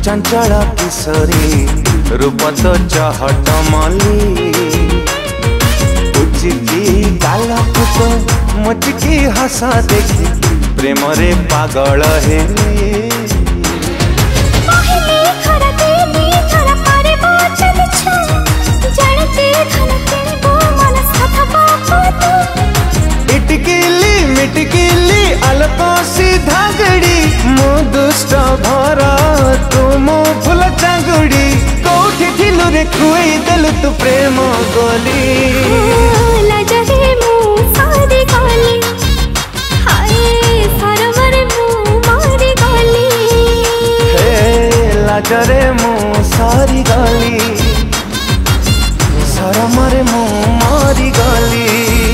चंचल किशोरी रूप तो चहट मली उचिकी गालक तो मुचकी हस देखी प्रेम रे पागल है मिटकिली अलको सीधा गड़ी मो दुष्ट भरा तू मो फुल चांगुड़ी कोठी थिलु रे खुई देलु तू प्रेम गोली लाजरे मु सारी गली हाय सरमरे मु मारी गली हे लाजरे मु सारी गली सरमरे मु मारी गली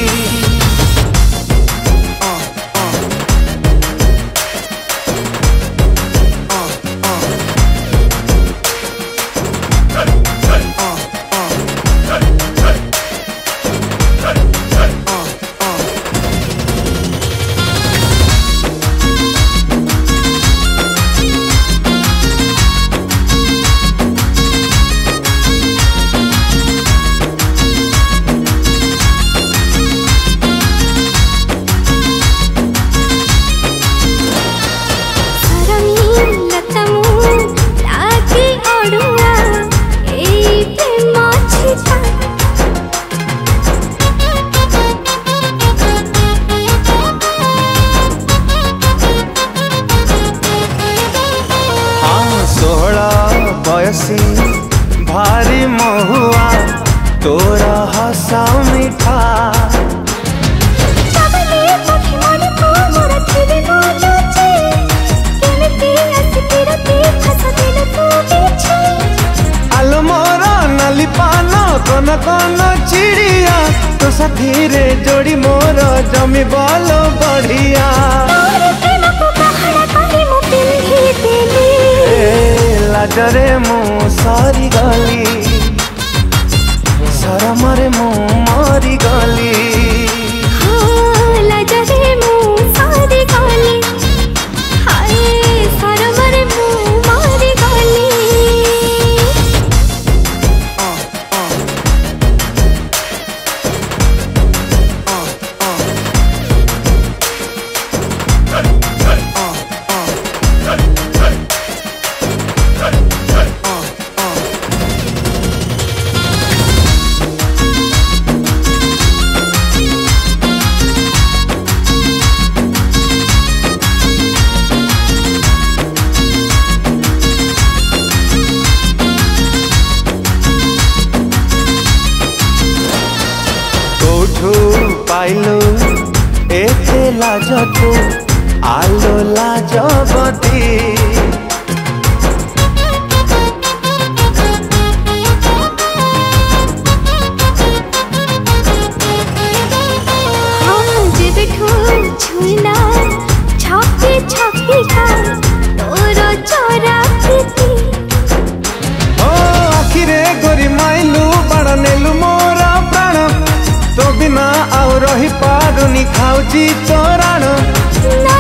भारी महुआ तोरा हसा मीठा आलो मोरा नाली पानो कन कन चिड़िया तो साथी रे जोड़ी मोर जमी बालो बढ़िया लाजरे मु सारी गली सरमरे मु मारी गली लाजरे मु सारी गली हाय सरमरे मु मारी गली पाइलो एते लाज तू आलो लाजवती छुना छपी छपी का तोर चोरा प्रीति ओ आखिरे गोरी माइलू बड़ नेलु मोरा प्राण तो बिना आउ रही पारुनी खाऊची तोराण ना